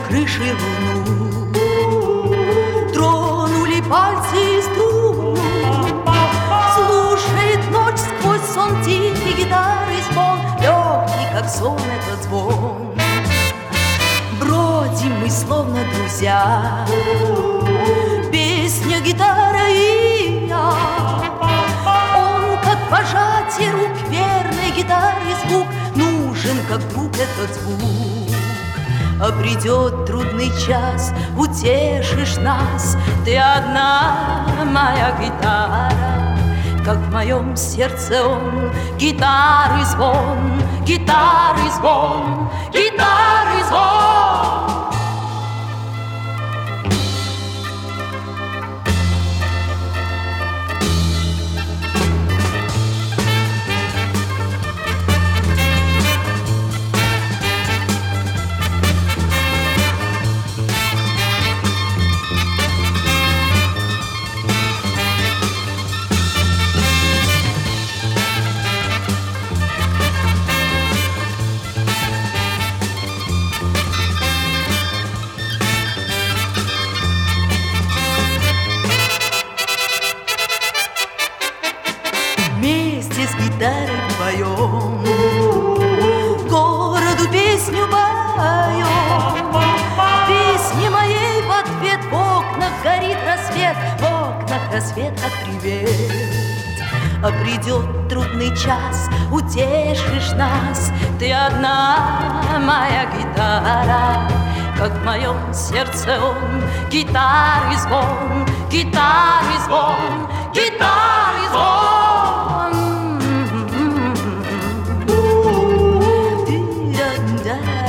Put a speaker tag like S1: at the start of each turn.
S1: крышей луну. Тронули пальцы струну, слушает ночь сквозь сон тихий гитары звон, легкий, как сон этот звон. Бродим мы, словно друзья, песня, гитара и я. Он, как пожатие рук верной гитары звук, нужен, как друг этот звук. А придет трудный час, утешишь нас, ты одна моя гитара, как в моем сердце он. Гитары звон, гитары звон, гитары звон. Вместе с гитарой поем, городу песню поем. Песне моей в ответ в окнах горит рассвет, в окнах рассвет как привет. А придет трудный час, утешишь нас, ты одна моя гитара, как в моем сердце он. Гитары звон, гитары звон, гитары звон. Da